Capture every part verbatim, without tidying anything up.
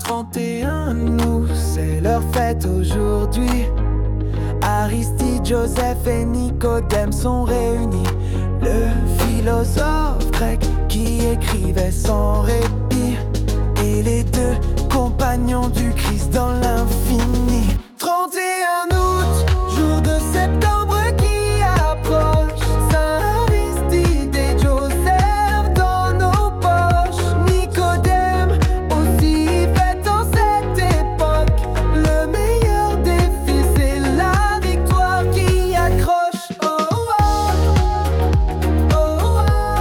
trente et un août, c'est leur fête aujourd'hui. Aristide, Joseph et Nicodème sont réunis. Le philosophe grec qui écrivait sans répit, et les deux compagnons du Christ dans l'infini. trente et un août, jour de septembre qui approche. Saint Aristide et Joseph dans nos poches. Nicodème aussi fête en cette époque. Le meilleur défi, c'est la victoire qui accroche. Oh oh, oh oh,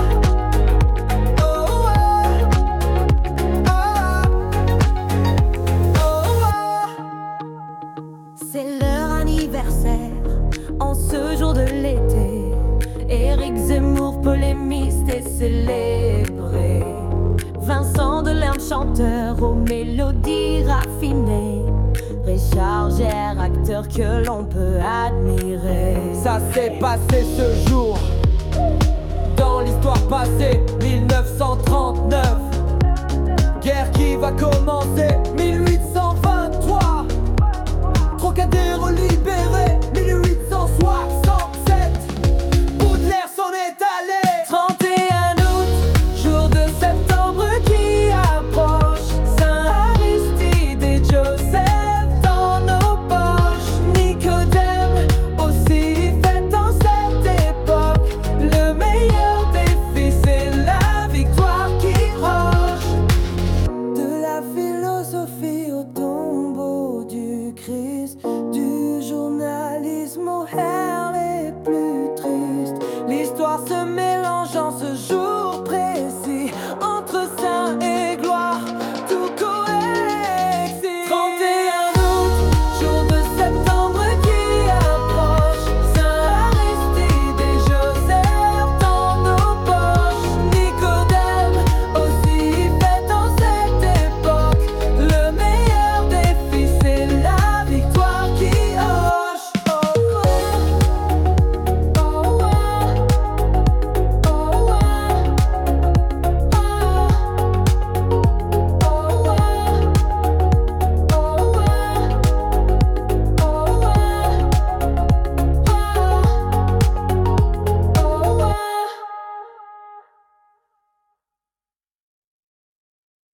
oh oh, oh oh. C'est leur anniversaire en ce jour de l'été. Éric Zemmour, polémiste et célébré. Vincent Delerme, chanteur aux mélodies raffinées. Richard Gere, acteur que l'on peut admirer. Ça s'est passé ce jour dans l'histoire passée, mille neuf cent trente-neuf. Guerre qui va commencer.